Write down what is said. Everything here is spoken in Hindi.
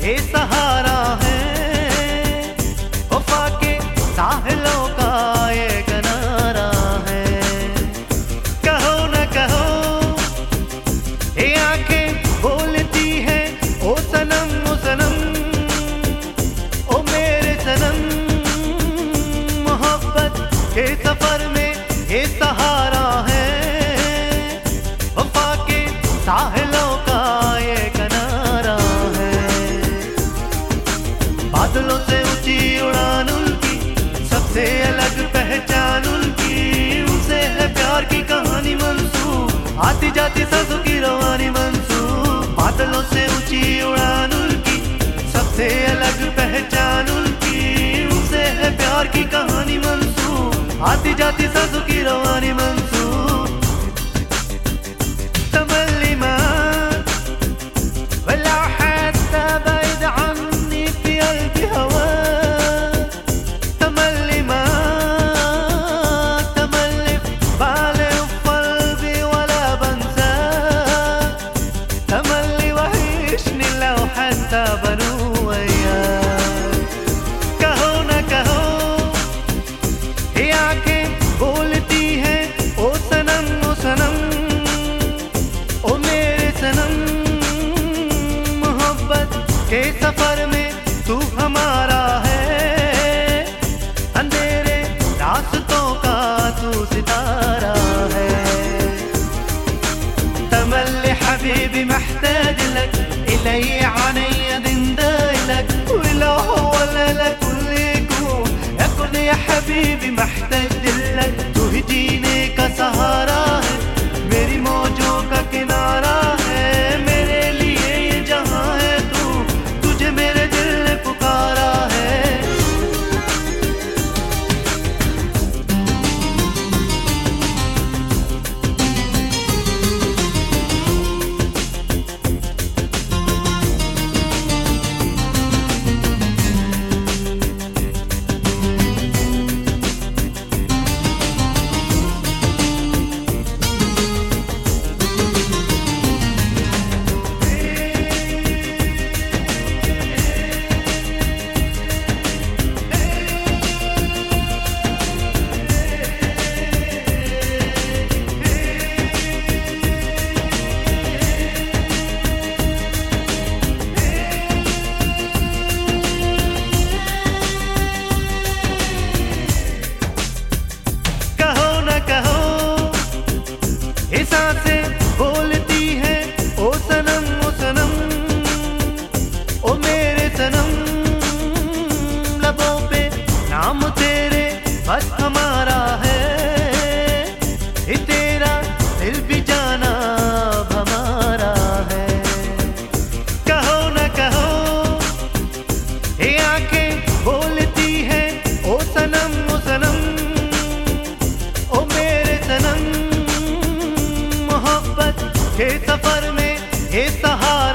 ये सहारा है, वफा के साहिलों का ये किनारा है। कहो न कहो ये आंखें बोलती है, ओ सनम ओ सनम ओ मेरे सनम। मोहब्बत के सफर में ये सहारा है, वफा के साहिलों का ये किनारा है। बादलों से ऊंची उड़ान उनकी, सबसे अलग पहचान उनकी, उनसे है प्यार की कहानी मंसूब, आती जाती सांसों की रवानी मंसूब। बादलों से ऊंची उड़ान उनकी, सबसे अलग पहचान उनकी, उनसे है प्यार की कहानी मंसूब, आती जाती सांसों की रवानी मंसूब। तमल्ली मां वला حتى بعيد عني في قلبي هواك. تملي معاك تملي في بالي وفي قلبي ولا بنساك. تملي وحشني لو حتى بنو وياك. कहो न कहो ये आंखें बोलती है, ओ सनम ओ सनम ओ मेरे सनम। मोहब्बत के सफर में तू हमारा है, अंधेरे रास्तों का तू सितारा है। تملي حبيبي محتاج لك، إلي عيني دنداي لك، ولو هو لك كل يكون يا حبيبي محتاج لك। तू ही जीने का सहारा है, मेरी मौजों का किनारा है, मेरे लिए ये जहां है तू, तुझे मेरे दिल ने पुकारा है। ये सांसें बोलती है, ओ सनम ओ सनम ओ मेरे सनम। लबों पे नाम तेरे बस हमारा है, ये तेरा दिल भी जाना अब हमारा है। कहो न कहो ये आंखें बोलती है, ओ सनम ओ सनम ओ मेरे सनम। मोहब्बत के सफर में ये सहारा